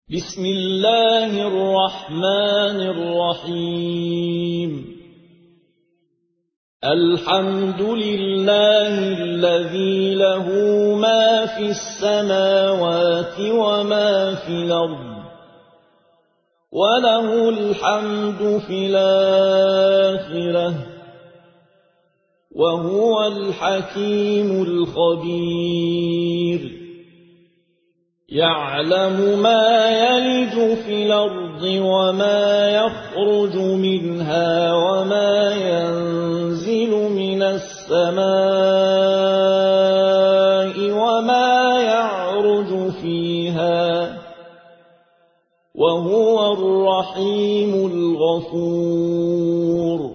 بسم الله الرحمن الرحيم الحمد لله الذي له ما في السماوات وما في الأرض وله الحمد في الآخرة وهو الحكيم الخبير يعلم ما يلج في الأرض وما يخرج منها وما ينزل من السماء وما يعرج فيها وهو الرحيم الغفور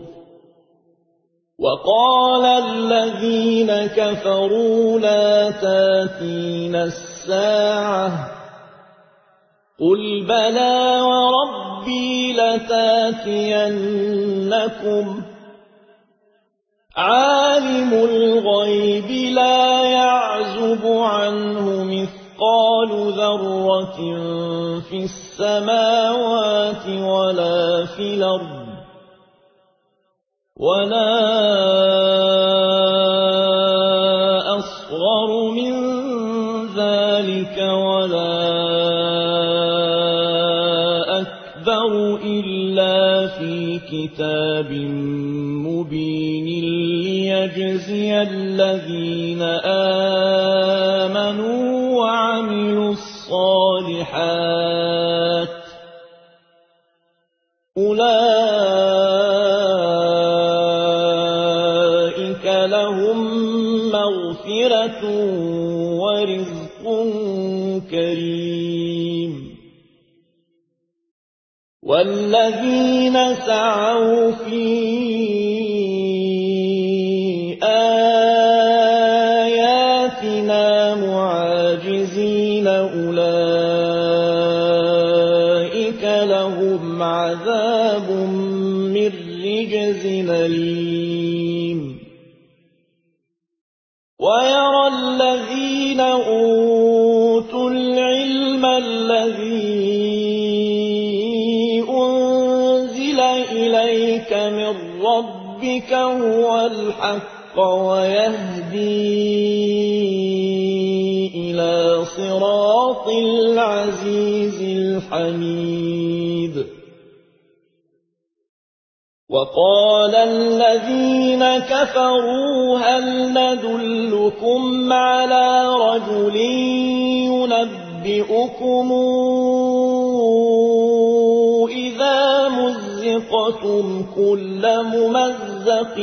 وقال الذين كفروا لا تأتينا الساعة قل بلى وربي لتأتينكم عالم الغيب لا يعزب عنه مثقال ذرة في السماوات ولا في الأرض ولا أصغر من ذلك ولا أكبر إلا في كتاب مبين ليجزي الذين آمنوا وعملوا الصالحات أولئك لهم مغفرة ورزق كريم والذين سعوا في آياتنا معاجزين أولئك لهم عذاب من رجز أليم ويرى الذين أوتوا العلم الذي أنزل إليك من ربك هو الحق ويهدي إلى صراط العزيز الحميد وقال الذين كفروا هل ندلكم على رجل ينبئكم إذا مزقتم كل ممزق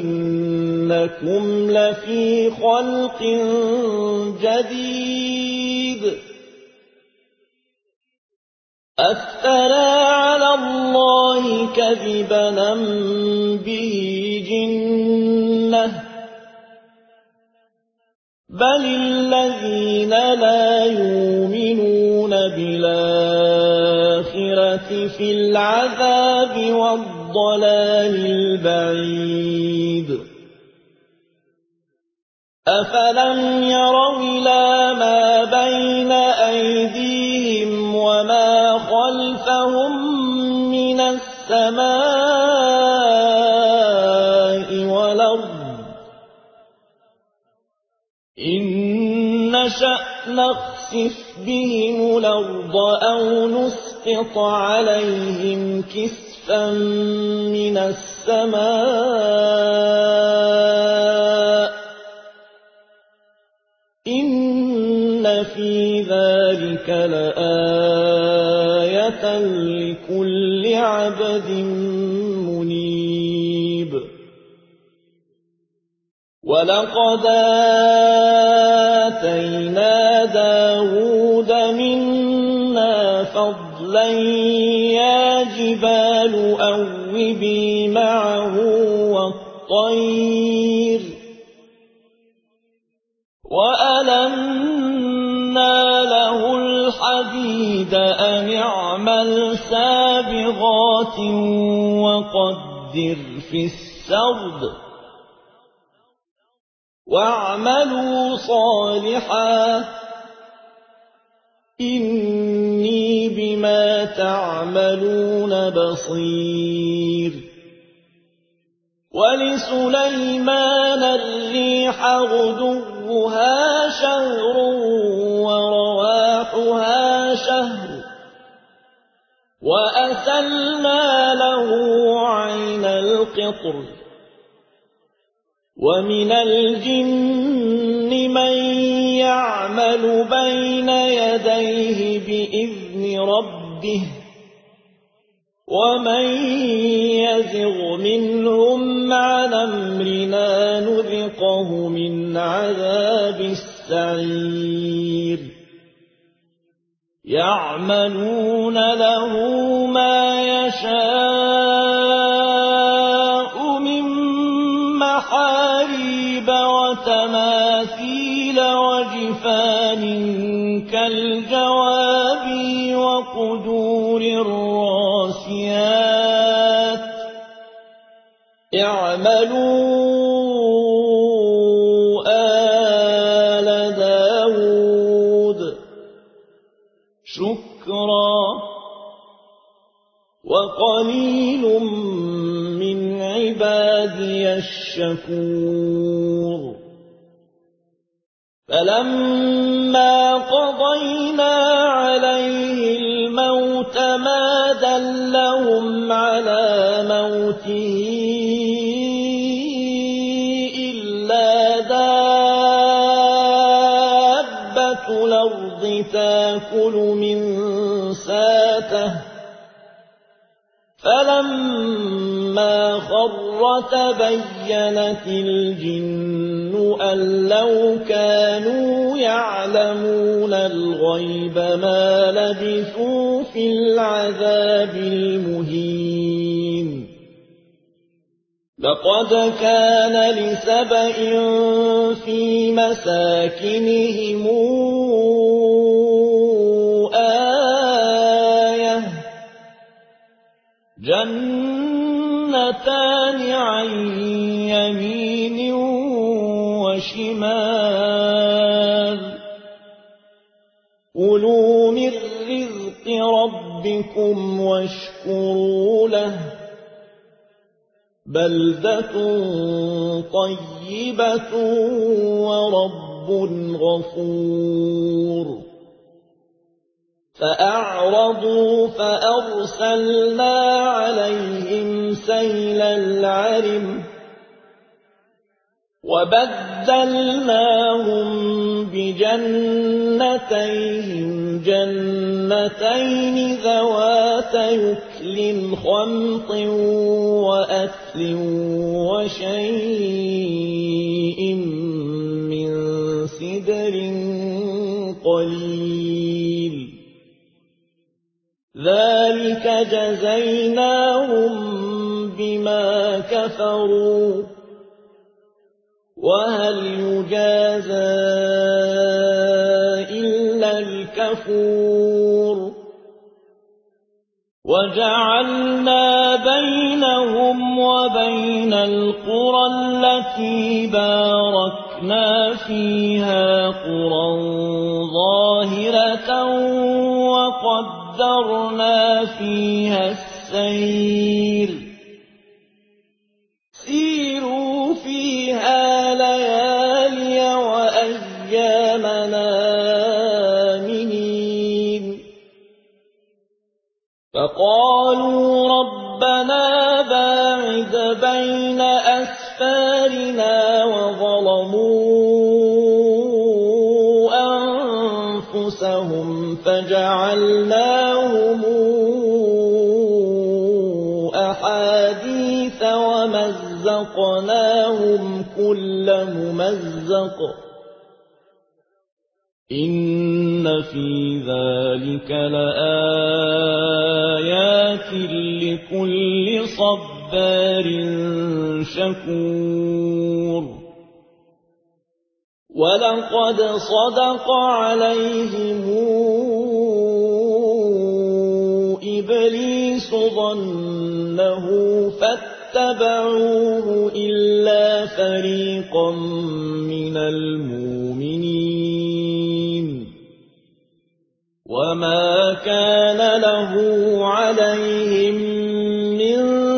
إنكم لفي خلق جديد أفترى على الله كذبا أم به جنة بل الذين لا يؤمنون بالآخرة في العذاب والضلال البعيد أفلم يروا إلى ما بين أيديهم وما خلفهم من السماء والأرض إن نشأ نخسف بهم الأرض أو نسقط عليهم كسفا من السماء إن في ذلك لآية لكل عبد منيب ولقد آتينا داود منا فضلا يا جبال أوبي معه والطير وألنا له الحديد أن اعمل سابغات وقدر في السرد واعملوا صالحا إني تعملون بصير ولسليمان الريح غدوها شهر ورواحها شهر وأسلنا له عين القطر ومن الجن من يعمل بين يديه بإذن ربه ومن يزغ منهم عن أمرنا نذقه من عذاب السعير يعملون له ما يشاء من محاريب وتماثيل وجفان كالجواب وقدور الراسيات اعملوا آل داود شكرا وقليل من عبادي الشكور فلما قضينا عليه الموت ما دلهم على موته إلا دابة الأرض تأكل من ساته فلما خر تبينت الجن أن لو كانوا يعلمون الغيب ما لبثوا في العذاب المهين لقد كان لسبإ في مساكنهم جنتان عن يمين وشمال كلوا من رزق ربكم واشكروا له بلدة طيبة ورب غفور فأعرضوا فأرسلنا عليهم سيل العرم وبدلناهم بجنتيهم جنتين ذوات يكل خمط وأثل وشيء من سدر قليل ذلك جزيناهم بما كفروا وهل يجازى إلا الكفور وجعلنا بينهم وبين القرى التي باركنا فيها قرى ظاهرة وقدرنا فيها السير سيروا فيها ليالي وأيامنا آمنين فقالوا ربنا باعد بين أسفارنا وظلموا أنفسهم فجعلناهم أحاديث ومزقناهم كل ممزق إن في ذلك لآيات لكل صبار شكور ولقد صدق عليهم إبليس ظنه فاتبعوه إلا فريقا من المؤمنين وما كان له عليهم من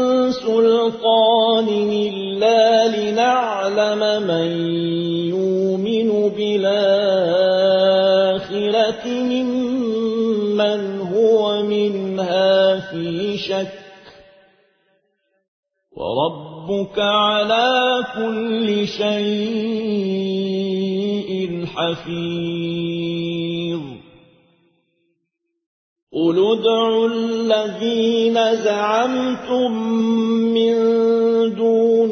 سلطان إلا لنعلم من يؤمن بالآخرة ممن هو منها في شك وربك على كل شيء حفيظ قل ادعوا الذين زعمتم من دون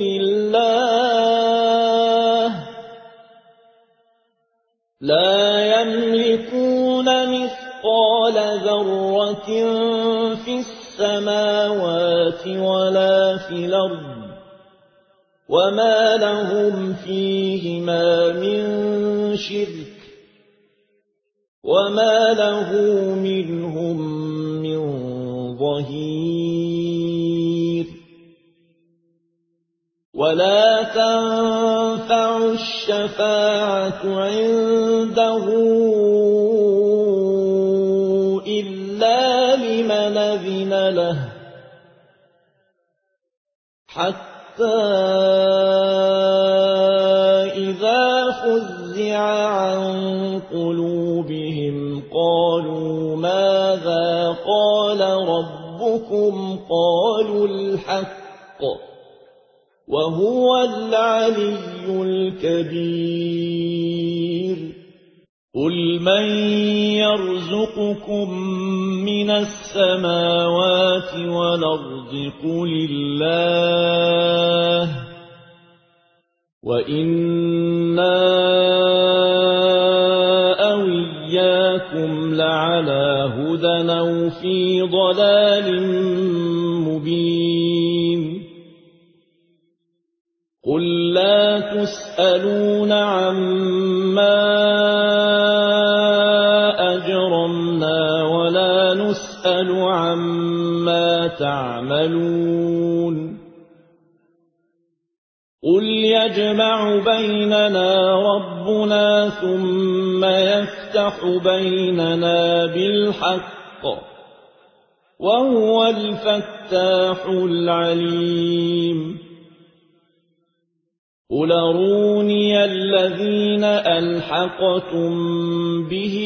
الله لا يملكون مثقال ذرة في السماوات ولا في الأرض وما لهم فيهما من شرك وما له منهم من ظهير ولا تنفع الشفاعة عنده إلا لمن أذن له حتى إذا فزع عن قلوبهم قالوا ماذا قال ربكم قالوا الحق وهو العلي الكبير قل من يرزقكم من السماوات والأرض قل الله وإنا أو إياكم لعلى هدى أو في ضلال مبين قل لا تسألون عما أجرمنا ولا نسأل عما تعملون قل يجمع بيننا ربنا ثم يفتح بيننا بالحق وهو الفتاح العليم قل أروني الذين ألحقتم به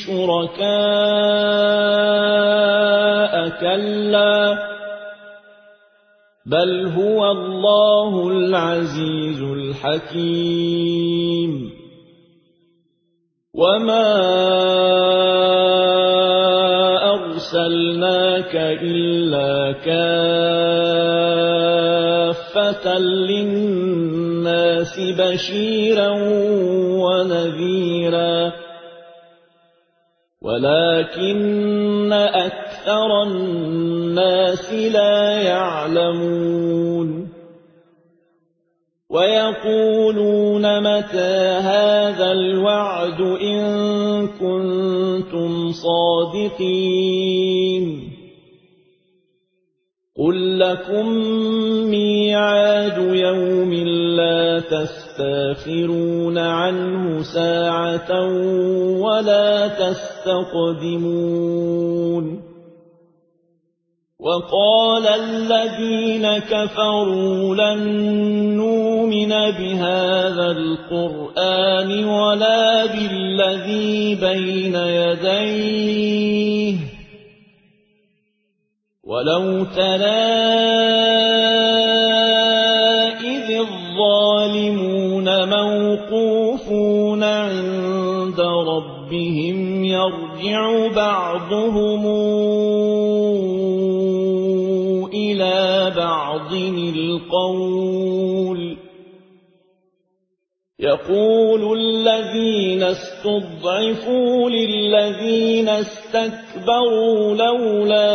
شركاء كلا بل هو الله العزيز الحكيم وما أرسلناك إلا كافة للناس بشيرا ونذيرا ولكن أكثر الناس لا يعلمون ويقولون متى هذا الوعد إن كنتم صادقين قل لكم ميعاد يوم لا تستأخرون عنه ساعة ولا تستقدمون وقال الذين كفروا لن نؤمن بهذا القرآن ولا بالذي بين يديه ولو ترى إذ الظالمون موقوفون عند ربهم يرجع بعضهم إلى بعض القول يقول الذين استضعفوا للذين استكبروا لولا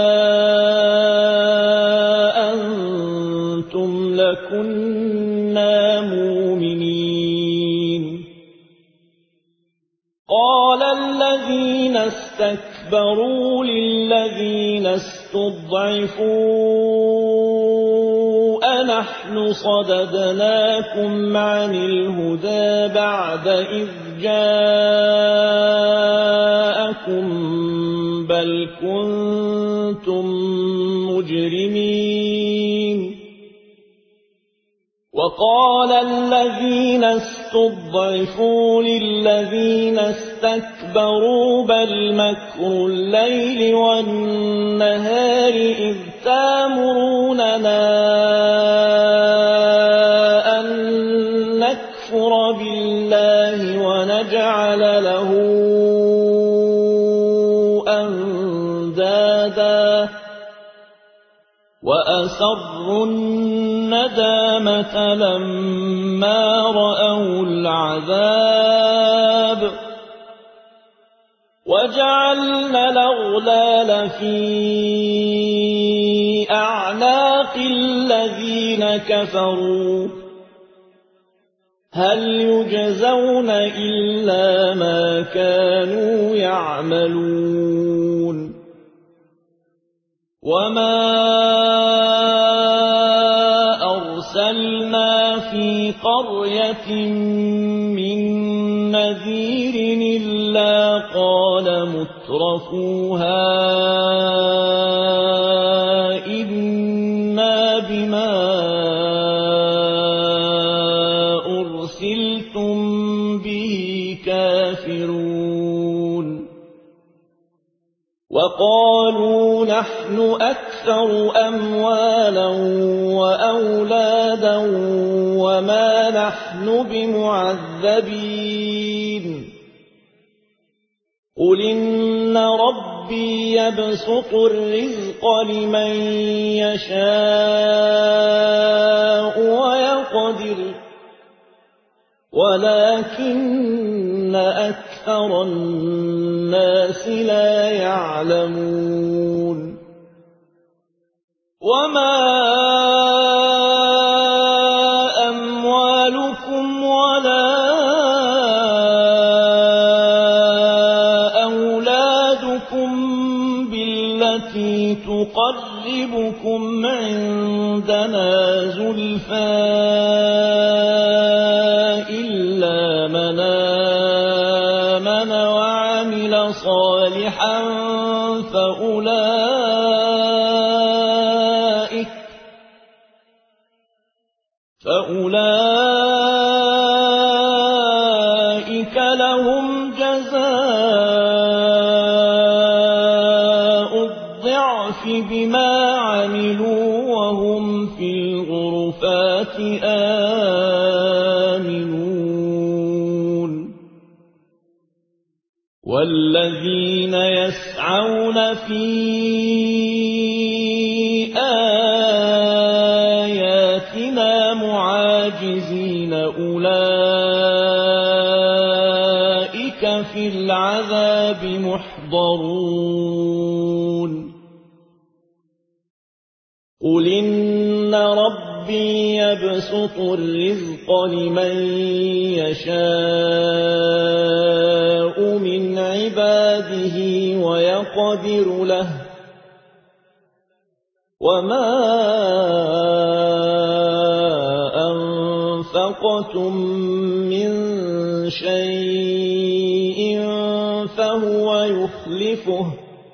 أنتم لكنا مؤمنين قال الذين استكبروا للذين استضعفوا أنحن صددناكم عن الهدى بعد إذ جاءكم بل كنتم مجرمين وقال الذين استضعفوا للذين استكبروا بل مكر الليل والنهار إذ تأمروننا أن نكفر بالله ونجعل له أندادا وأسروا الندامة لما رأوا العذاب وجعلنا الأغلال في أعناق الذين كفروا هل يجزون إلا ما كانوا يعملون وما أرسلنا في قرية من نذير إلا قال مترفوها إنا بما أرسلتم به كافرون وقالوا نحن أكثر أموالا وأولادا وما نحن بمعذبين قل إن ربي يبسط الرزق لمن يشاء ويقدر ولكن أكثر الناس لا يعلمون وما أموالكم ولا أولادكم بالتي تقربكم عندنا زلفى إلا من آمن وعمل صالحا فأولئك لهم جزاء الضعف بما عملوا وهم في الغرفات آمنون والذين يسعون في آياتنا معاجزين أولئك في العذاب محضرون قل إن ربي يبسط الرزق لمن يشاء من عباده ويقدر له وما أنفقتم من شيء فهو يخلفه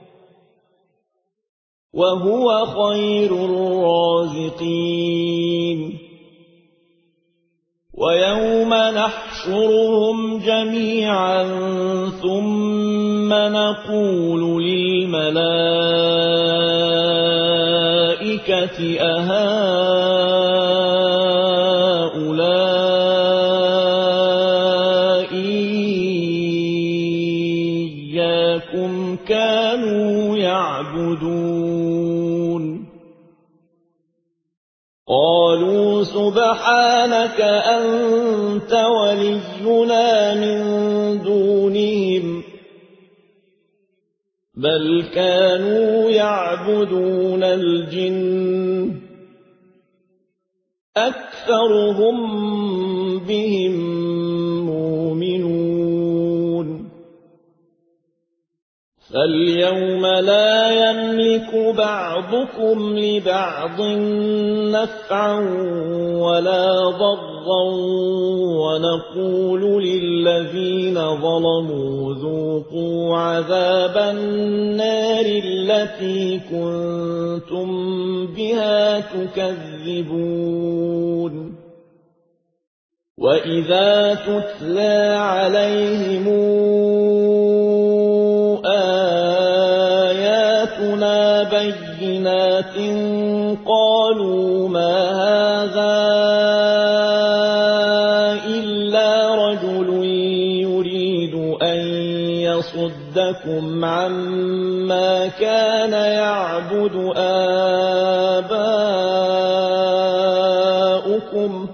وهو خير الرازقين ويوم نحشرهم جميعا ثم نقول للملائكة أهؤلاء إياكم كانوا يعبدون قالوا سبحانك أنت ولينا من دونهم بل كانوا يعبدون الجن أكثرهم بهم مؤمنون فاليوم لا يملك بعضكم لبعض نفعا ولا ضرا ونقول للذين ظلموا ذوقوا عذاب النار التي كنتم بها تكذبون وإذا تتلى عليهم آياتنا بينات قالوا ما هذا إلا رجل يريد أن يصدكم عما كان يعبد آباؤكم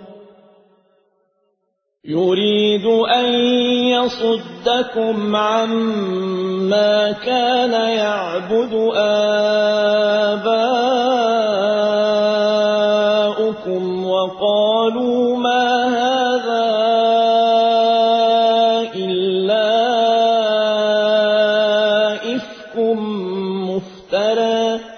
وقالوا ما هذا إلا إفك مفترى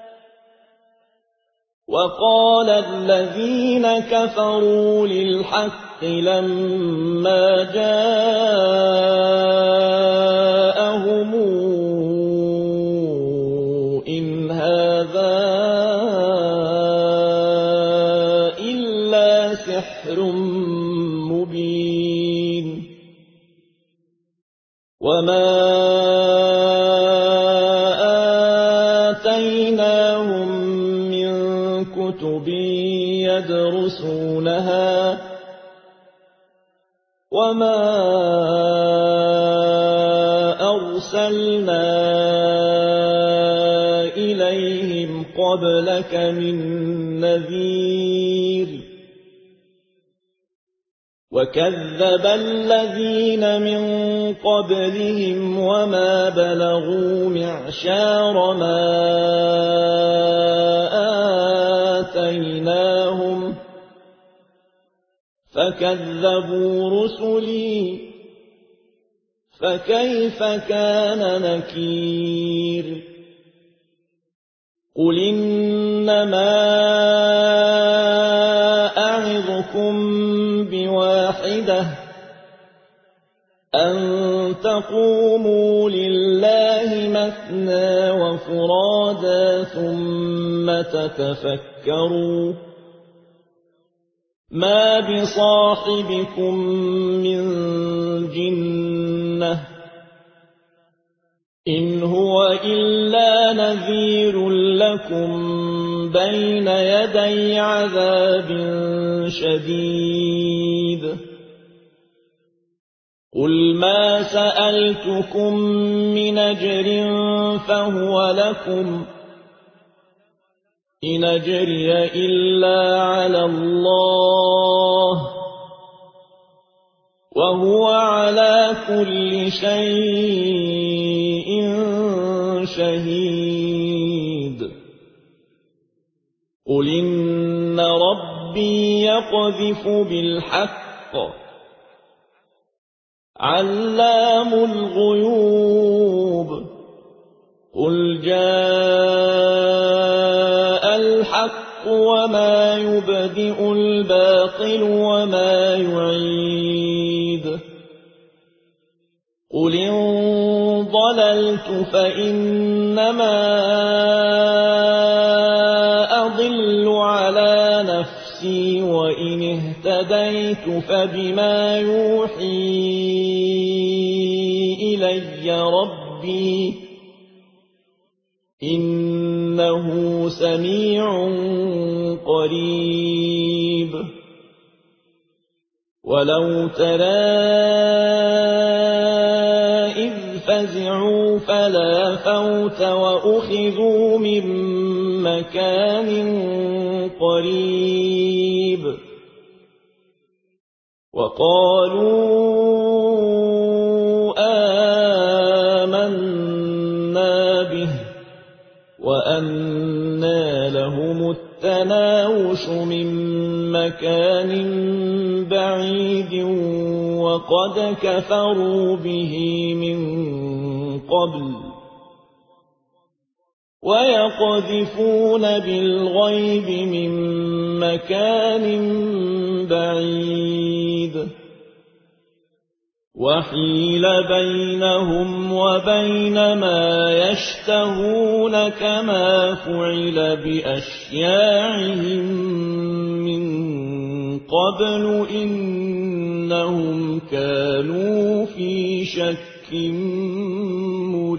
وقال الذين كفروا للحق لما جاءهم إن هذا إلا سحر مبين وما آتيناهم من كتب يدرسونها وما أرسلنا إليهم قبلك من نذير وكذب الذين من قبلهم وما بلغوا معشار ما آتيناهم فكذبوا رسلي فكيف كان نكير قل إنما أعظكم بواحدة أن تقوموا لله مثنى وفرادا ثم تتفكروا ما بصاحبكم من جنة إن هو إلا نذير لكم بين يدي عذاب شديد قل ما سألتكم من أجر فهو لكم إن أجري إلا على الله وهو على كل شيء شهيد قل إن ربي يقذف بالحق علام الغيوب قل جاء الحق وما يبدئ الباطل وما يعيد قل إن ضللت فإنما أضل على نفسي وإن اهتديت فبما يوحي إلي ربي إنه سميع قريب ولو ترى إذ فزعوا فلا فوت وأخذوا من مكان قريب وقالوا آمنا به وأنى لهم التناوش من مكان بعيد وقد كفروا به من قبل ويقذفون بالغيب من مكان بعيد وحيل بينهم وبين ما يشتهون كما فعل بأشياعهم من قبل إنهم كانوا في شك مريب